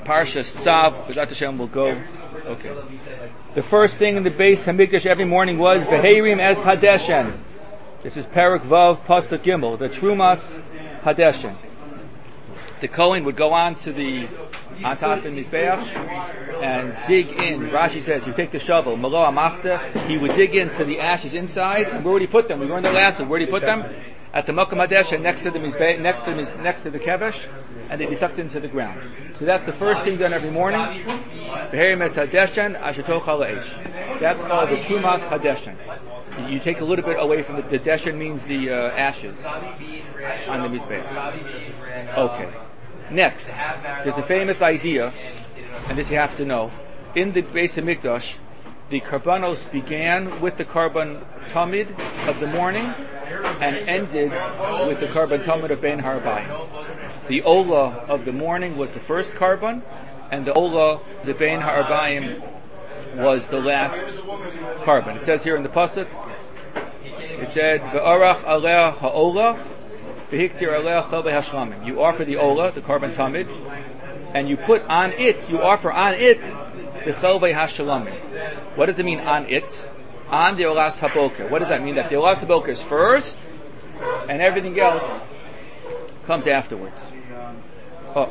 Parshas Tzav, B'ezrat Hashem will go. Okay. The first thing in the Beis Hamikdash every morning was V'heirim es Hadeshen. This is Perek Vav Pasuk Gimel, the Trumas Hadeshen. The Kohen would go on top of the Mizbeach and dig in. Rashi says, you take the shovel, Malo Amachta, he would dig into the ashes inside. And where would he put them? We learned the last one. Where did he put them? At the Makom Hadeshen, next to the Mizbeach, next to the Kevesh, and they'd be sucked into the ground. So that's the first thing done every morning. V'heirim es Hadeshen, asher tochal ha'esh. That's called the Trumas Hadeshen. You take a little bit away from the Deshen means the ashes on the Mizbeach. Okay. Next, there's a famous idea, and this you have to know. In the Beis Hamikdash, the Karbanos began with the Karban Tamid of the morning and ended with the Karban Tamid of Bein Harabayim. The Ola of the morning was the first Karban, and the Ola, the Bein Harabayim, was the last Karban. It says here in the Pasuk, it said, V'arach aleh ha'ola, v'hiktir aleh chel v'hashlamim. You offer the Ola, the Karban Tamid, and you offer on it, the chel v'hashlamim. What does it mean on it? On the Olas HaBoker. What does that mean? That the Olas HaBoker is first, and everything else comes afterwards. Oh.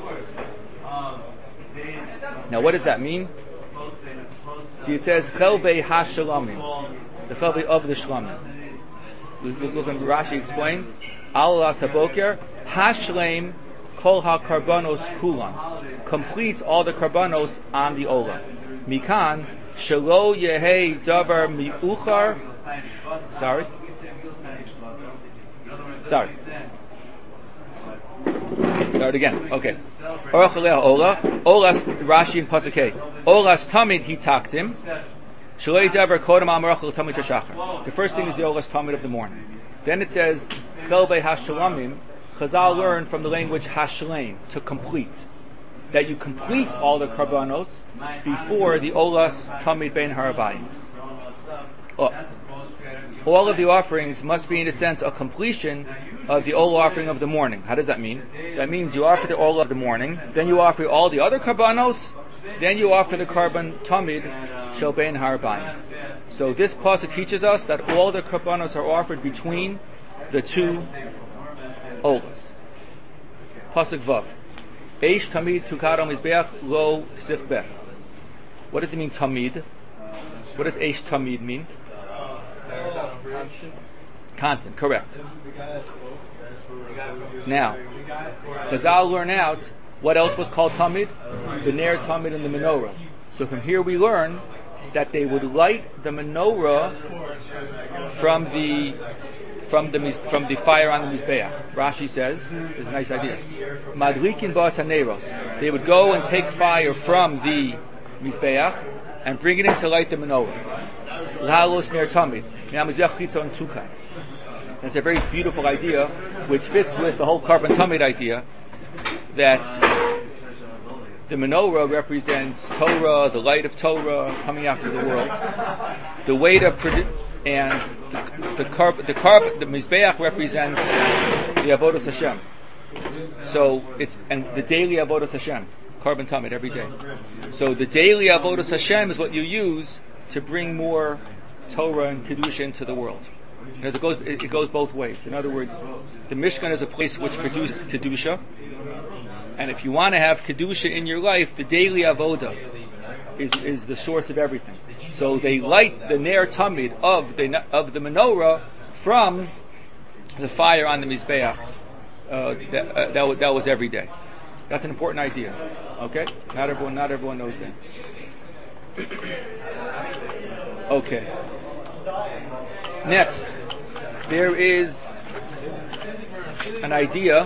Now what does that mean? See, it says Chelvei HaShalamim, the Chelvei of the Shlamim. Look when Rashi explains, Al Olas HaBoker Hashleim Kol HaKarbanos Kulan, completes all the Karbanos on the Ola. Mikan Shelo Yehei Davar Mi'uchar. Sorry. Start again. Okay. Orach Aleh Ola. Olas Rashi and Pasuk. Olas Tamid he taktim. Shalei Davar Kodam Amarachel Tamid Tashachar. The first thing is the Olas Tamid of the morning. Then it says Chelvei Hashalamim. Chazal learned from the language Hashleim, to complete. That you complete all the Karbanos before the Olas Tamid Bein Harabayim. All of the offerings must be, in a sense, a completion of the Ola offering of the morning. How does that mean? That means you offer the Ola of the morning, then you offer all the other Karbanos, then you offer the Karban Tamid Shel Bein Harabayim. So this pasuk teaches us that all the Karbanos are offered between the two Olas. Pasuk Vav. Eish Tamid Tukadom Mizbeach Lo Sichbeh. What does it mean, Tamid? What does Eish Tamid mean? Constant, correct. Now, Chazal learn out what else was called Tamid? The Ner Tamid and the menorah. So from here we learn that they would light the menorah from the fire on the Mizbeach. Rashi says, there's a nice idea. Madlikin bas haneros. They would go and take fire from the Mizbeach and bring it in to light the menorah. Lahalos ner tamid. That's a very beautiful idea, which fits with the whole Karban Tamid idea, that the menorah represents Torah, the light of Torah coming out to the world. The way to and the Mizbeach represents the Avodas Hashem. So and the daily Avodas Hashem, Karban Tamid every day. So the daily Avodas Hashem is what you use to bring more Torah and Kedusha into the world. Because it goes both ways. In other words, the Mishkan is a place which produces Kedusha, and if you want to have Kedusha in your life, the daily Avodah is the source of everything. So they light the Ner Tamid of the menorah from the fire on the Mizbeach. That was every day. That's an important idea. Okay? Not everyone knows that. Okay. Next, there is an idea.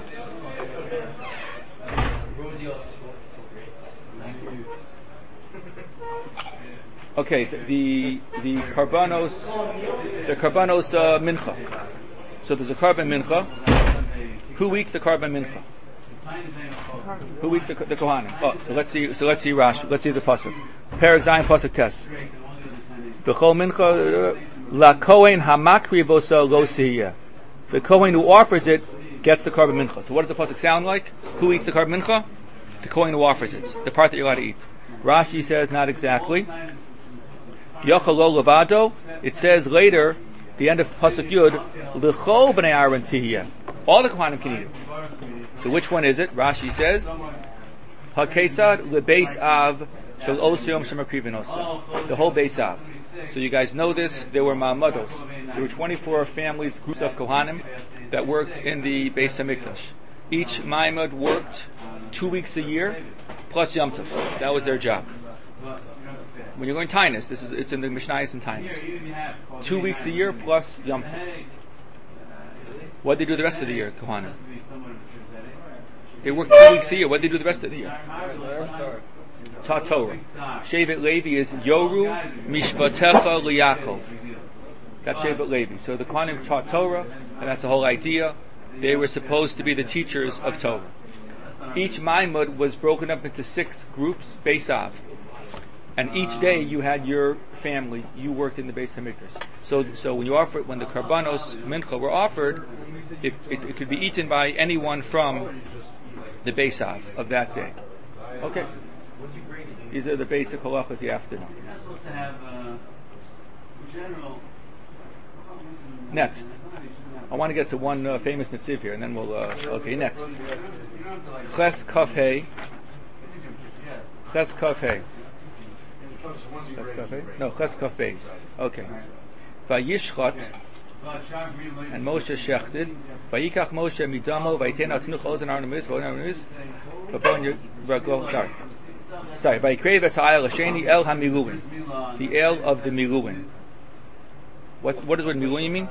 Okay, the Karbanos Mincha. So there's a Karban Mincha. Who eats the Karban Mincha? Who eats the Kohanim? Oh, so let's see Rashi. Let's see the pasuk. Perek Zayin pasuk Tes. B'chol Mincha La Kohen Hamakri Vosa Lo Siyeh. The Kohen who offers it gets the Karban Mincha. So what does the pasuk sound like? Who eats the Karban Mincha? the Kohen who offers it, the part that you're allowed to eat. Rashi says not exactly. Yochel lo levado. It says later, the end of Pasuk Yud, L'chol b'nei Aaron tihiyeh. All the Kohanim can eat it. So which one is it? Rashi says, Haketzad lebeis av shel osyom shemakriven osa. The whole beis av. So you guys know this. There were ma'amados. There were 24 families, groups of Kohanim that worked in the Beis Hamikdash. Each ma'amad worked 2 weeks a year plus Yom Tov. That was their job. When you're going Tainus, it's in the Mishnayos and Tainus. 2 weeks a year plus Yom Tov. What did they do the rest of the year, Kohanim? They worked 2 weeks a year. What did they do the rest of the year? Taught Torah. Shevet Levi is Yoru Mishpatecha Liyakov. That's Shevet Levi. So the Kohanim taught Torah, and that's the whole idea. They were supposed to be the teachers of Torah. Each Maimud was broken up into 6 groups, Beis Av. And each day you had your family, you worked in the Beis Hamikdash. So when the Karbanos Mincha were offered, it could be eaten by anyone from the Beis Av of that day. Okay. These are the basic halachas you have to know. Next. I want to get to one famous Netziv here, and then we'll... okay, next. Ches Kaf Hei. Ches Kaf Hei. No, Ches Kaf Beis. Okay. Vayishchot, and Moshe shechted. Vayikach Moshe midamo, vayten atnuch ozen arnemis, sorry, Vayikrev es ha'el hasheni el hamiluin. The el of the miluin. What does the word miluin mean?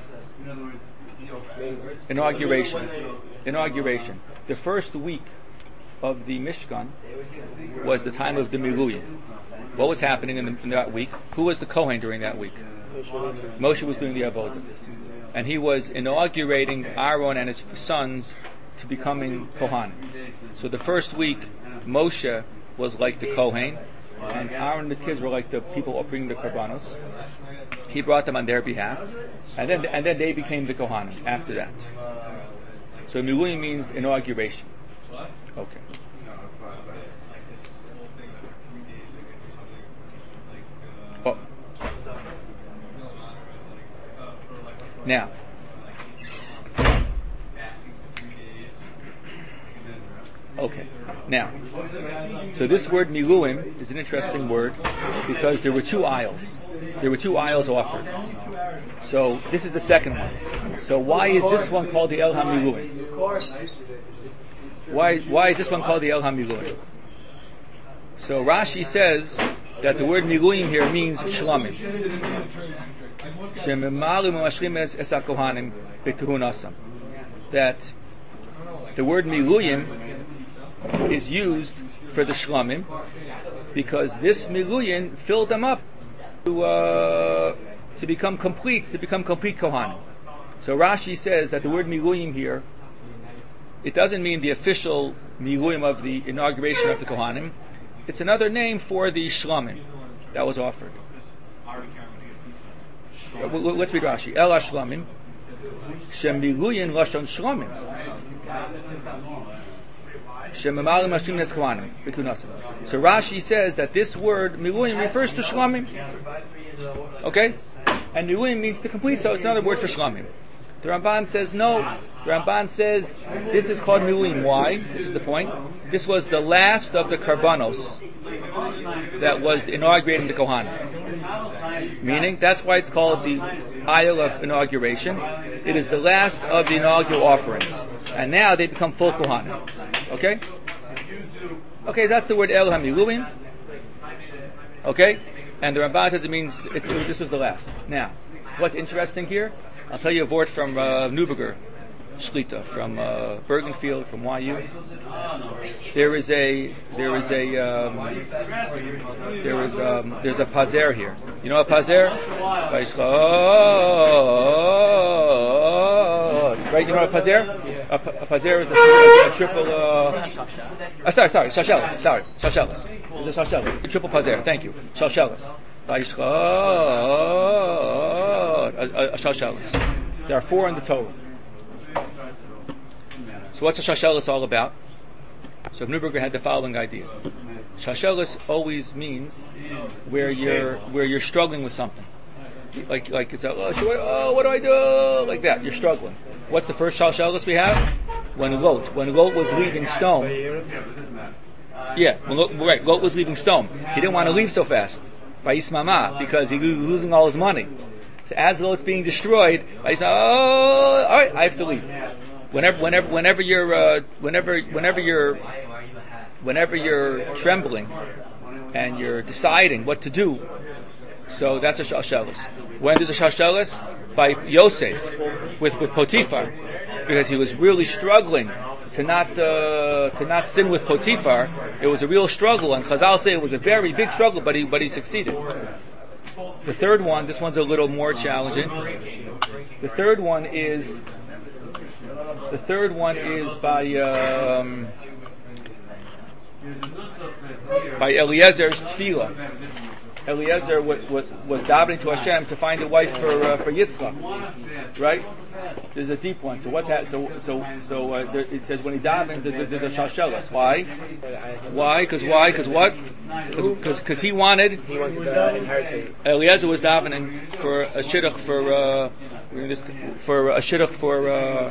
Inauguration. The first week of the Mishkan was the time of the miluin. What was happening in that week? Who was the Kohen during that week? Moshe was doing the Avodah. And he was inaugurating Aaron and his sons to becoming Kohanim. So the first week, Moshe was like the Kohen, and Aaron and the kids were like the people bringing the Karbanos. He brought them on their behalf, and then they became the Kohanim after that. So Miluim means inauguration. Okay. Oh. Now, okay. Now, so this word miluim is an interesting word because there were 2 aisles. There were 2 aisles offered. So this is the second one. So why is this one called the El HaMiluim? Why is this one called the El HaMiluim? So Rashi says that the word miluim here means shlamim. That the word miluim is used for the shlamim because this miluyin filled them up to become complete kohanim. So Rashi says that the word miluyim here, it doesn't mean the official miluyim of the inauguration of the kohanim. It's another name for the shlamim that was offered. Let's read Rashi. El hashlamim shem miluyin lashon shlamim. So Rashi says that this word miluyim refers to shlamim. Okay? And miluyim means to complete, so it's another word for shlamim. The Ramban says no. The Ramban says this is called miluyim. Why? This is the point. This was the last of the karbanos that was inaugurating the kohanim. Meaning, that's why it's called the aisle of inauguration. It is the last of the inaugural offerings. And now they become full kohanim. Okay? Okay, that's the word El HaMiluim. Okay? And the Ramban says it means this was the last. Now, what's interesting here? I'll tell you a word from Neuberger Shlita, from Bergenfield, from YU. There's a pazer here. You know a pazer? Right? You know what a pazer? A pazer is a triple. Sorry, shalshelis. It's a shalshelis. A triple pazer. Thank you. Shalshelis. A shalshelis. There are 4 in the Torah. So what's a shalshelis all about? So Neuberger had the following idea. Shalshelis always means where you're struggling with something. Like it's what do I do? Like that. You're struggling. What's the first Shalshelis we have? When Lot was leaving Stone. Yeah, Lot was leaving Stone. He didn't want to leave so fast. By Ismama, because he was losing all his money. So as Lot's being destroyed, all right, I have to leave. Whenever you're trembling and you're deciding what to do, so that's a shalshelis. When there's a shalshelis? By Yosef with Potiphar, because he was really struggling to not sin with Potiphar. It was a real struggle, and Chazal say it was a very big struggle, but he succeeded. The third one, this one's a little more challenging. The third one is by Eliezer's tefillah. Eliezer was davening to Hashem to find a wife for Yitzchak, right? There's a deep one. So what's it says when he davens, there's a shalshelis. Why? Because what? Because he wanted Eliezer was davening for a shidduch for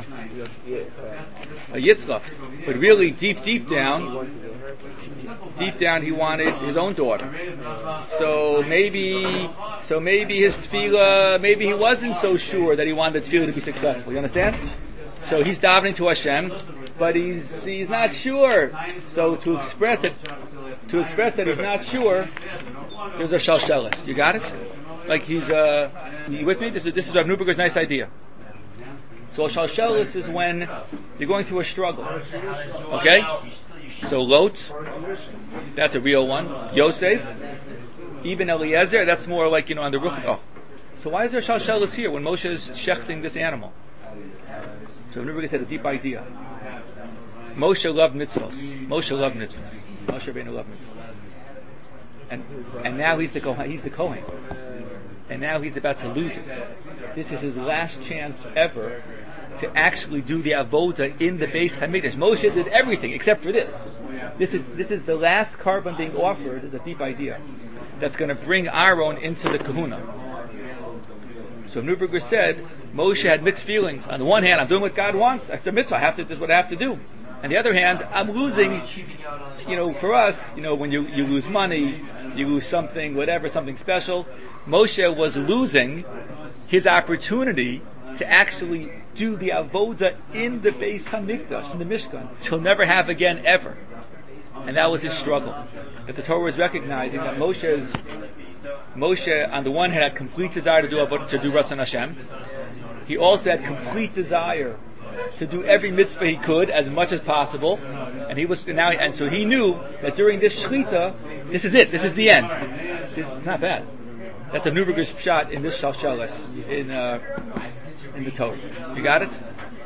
a Yitzchak, but really deep down he wanted his own daughter. So maybe his tefillah, maybe he wasn't so sure that he wanted the tefillah to be successful. You understand? So he's davening to Hashem, but he's not sure. So to express that he's not sure, there's a shalshelis. You got it? Like you with me? This is Rav Neuberger's nice idea. So a shalshelis is when you're going through a struggle. Okay? So Lot, that's a real one. Yosef, even Eliezer, that's more like, on the roof. Oh. So why is there a shalshelis here when Moshe is shechting this animal? So Neuberger had a deep idea. Moshe loved mitzvos. Moshe Rabbeinu loved mitzvos. And now he's the Kohen. And now he's about to lose it. This is his last chance ever to actually do the avoda in the Beis Hamikdash. Moshe did everything except for this. This is the last carbon being offered. Is a deep idea that's going to bring Aaron into the kahuna. So Neuberger said Moshe had mixed feelings. On the one hand, I'm doing what God wants. It's a mitzvah. This is what I have to do. On the other hand, I'm losing. For us, when you lose money, you lose something, whatever, something special. Moshe was losing his opportunity to actually do the avoda in the Beis Hamikdash, in the Mishkan, he'll never have again ever. And that was his struggle. That the Torah is recognizing that Moshe, on the one hand, had complete desire to do Ratzon Hashem. He also had complete desire to do every mitzvah he could as much as possible, and so he knew that during this shechita, this is it. This is the end. It's not bad. That's a Neuberger's shot in this shalshelis in the Torah. You got it?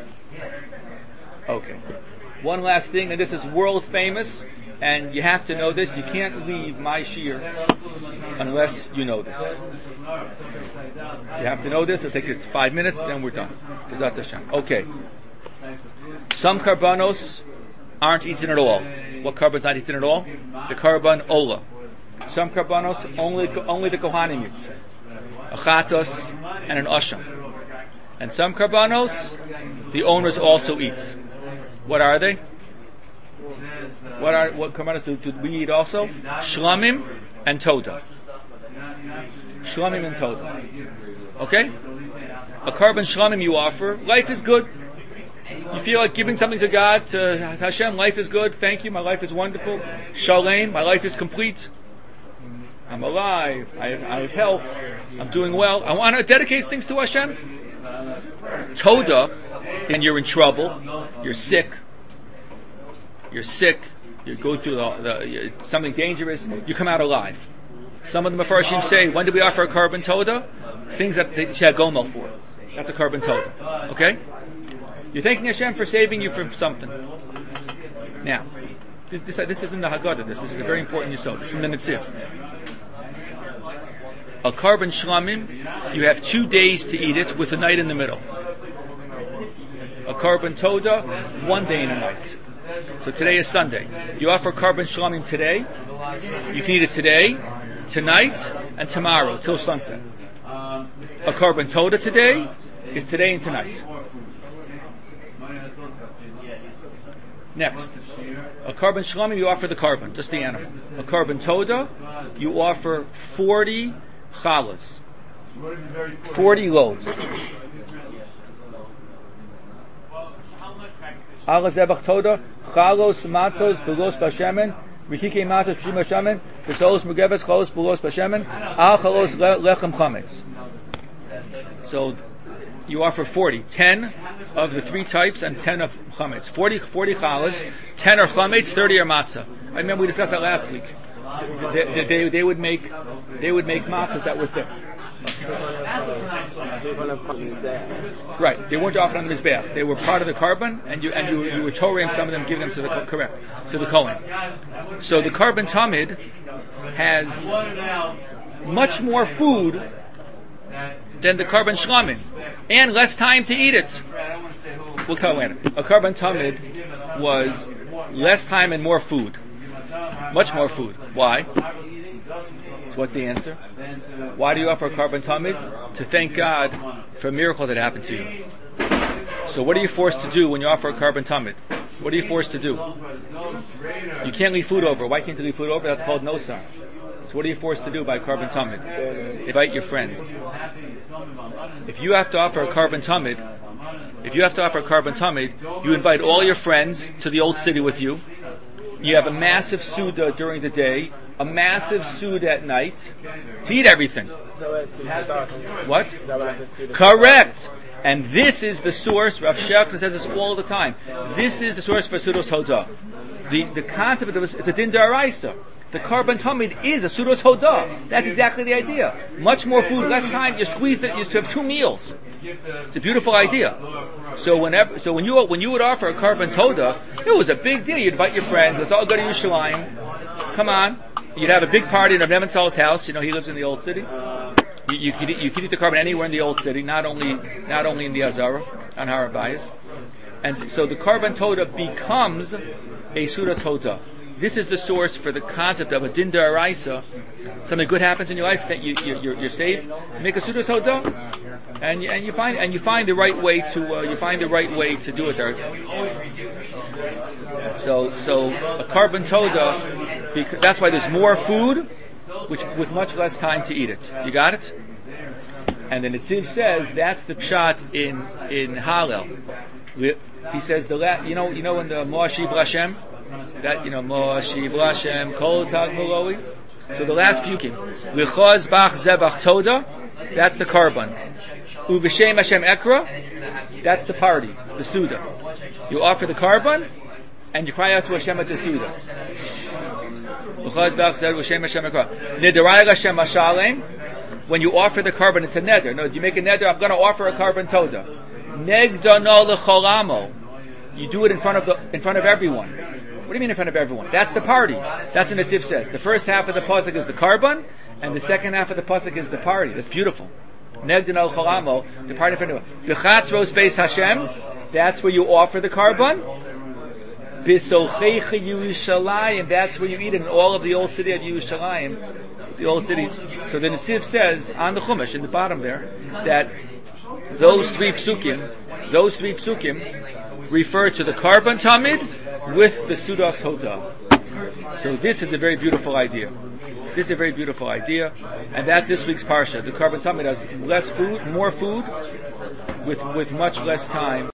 Okay. One last thing, and this is world famous, and you have to know this. You can't leave my shir unless you know this. You have to know this. It'll take you 5 minutes, then we're done. Okay. Some karbanos aren't eaten at all. What karban's not eaten at all? The karban ola. Some karbanos only the kohanim eat. A chatos and an asham. And some karbanos the owners also eat. What are they? What karbanos do we eat also? Shlamim and toda. Shlamim and toda. Okay? A karban shlamim you offer. Life is good. You feel like giving something to God, to Hashem. Life is good. Thank you. My life is wonderful. Shalem. My life is complete. I'm alive. I have health. I'm doing well. I want to dedicate things to Hashem. Toda, and you're in trouble. You're sick. You go through something dangerous. You come out alive. Some of the Mefarshim say, when do we offer a karban toda? Things that they had gomel for. That's a karban toda. Okay? You're thanking Hashem for saving you from something. Now, this isn't the Haggadah. This is a very important yesod. It's from the Netziv. A karban shlamim, you have 2 days to eat it with a night in the middle. A karban toda, 1 day and a night. So today is Sunday. You offer Karban Shlamim today. You can eat it today, tonight, and tomorrow, till sunset. A Karban Toda today is today and tonight. Next, a Karban Shlamim, you offer the Karban, just the animal. A Karban Toda, you offer 40 challahs, 40 loaves. Ala zebach Toda, chalos, matzos, belos bashemen, rikike matzos, shima shamen, besolos mugeves, chalos, belos bashemen, al chalos lechem chametz. So, you offer 40, 10 of the 3 types and 10 of chametz. 40 challahs, 10 are chametz, 30 are matzah. I remember we discussed that last week. They would make matzahs that were thick. Right, they weren't offered on the mizbeach. They were part of the Karban, and you were Torahing some of them, giving them to the Kohen. So the Karban Tamid has much more food than the Karban Shlamim, and less time to eat it. We'll tell later. A Karban Tamid was less time and more food. Much more food. Why? So what's the answer? Why do you offer a Karban Tamid? To thank God for a miracle that happened to you. So what are you forced to do when you offer a Karban Tamid? What are you forced to do? You can't leave food over. Why can't you leave food over? That's called nosar. So what are you forced to do by Karban Tamid? Invite your friends. If you have to offer a Karban Tamid, you invite all your friends to the old city with you. You have a massive Suda during the day, a massive Suda at night, to eat everything. What? Correct! And this is the source, Rav Shechner says this all the time, this is the source for Sudos Hodah. The concept of this is a din d'oraisa. The Karban Tamid is a Sudos Hodah. That's exactly the idea. Much more food, less time, you squeeze it, you have 2 meals. It's a beautiful idea. So when you would offer a Karban Toda, it was a big deal. You'd invite your friends. Let's all go to Yerushalayim. Come on. You'd have a big party in Rav Nebenzahl's house. He lives in the old city. You could eat the Karban anywhere in the old city, not only in the Azara on Har HaBayis. And so the Karban Toda becomes a Sudas Hodah. This is the source for the concept of a din d'oraisa. Something good happens in your life that you're safe. Make a Sudas Hodah, and you find the right way to do it there. So a Karban Toda, that's why there's more food, with much less time to eat it. You got it? And then Netziv says that's the pshat in Hallel. He says in the Mo'ashiv Lashem. That Mo'ashiv Lashem Kol Tag Muloi. So the last few Lichos Bach Zebach Toda, that's the Karban. Uv'Shem Hashem Ekra, that's the party, the Suda. You offer the Karban, and you cry out to Hashem at the Suda. Lichos Bach Zebach Hashem Ekra. Nidarai Hashem Mashalem. When you offer the Karban, it's a neder. No, you make a neder. I'm going to offer a Karban Toda. Negdano lecholamo. You do it in front of everyone. What do you mean in front of everyone? That's the party. That's what Netziv says. The first half of the pasuk is the Karban, and the second half of the pasuk is the party. That's beautiful. Negdano lecholamo. The party in front of everyone. B'chatzros beis Hashem. That's where you offer the Karban. B'sochecha Yerushalayim. That's where you eat it in all of the old city of Yerushalayim. The old city. So the Netziv says on the Chumash in the bottom there that those three psukim refer to the Karban Tamid with the Sudas Hodah. So this is a very beautiful idea. And that's this week's parsha. The Karban Tamid has less food, more food, with much less time.